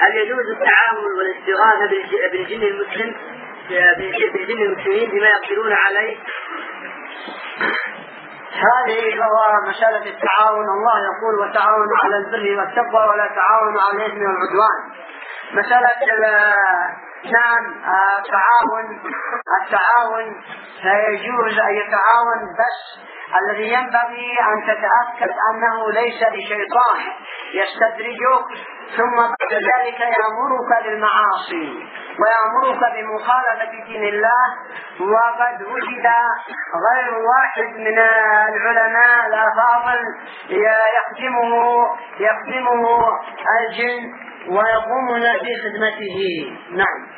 هل يجوز التعامل والاستغاثة بالجن المسلم بالجن المسلمين بما يقدرون عليه؟ هذه هو مسألة التعاون. الله يقول وتعاونوا على البر والتقوى ولا تعاونوا على الإثم والعدوان. مسألة نعم التعاون فيجوز أن يتعاون، بس الذي ينبغي أن تتأكد أنه ليس لشيطان يستدرجك ثم بعد ذلك يأمرك بالمعاصي ويأمرك بمخالفة دين الله. وقد وجد غير واحد من العلماء الأفاضل يخدمه الجن ويقومون بخدمته. نعم.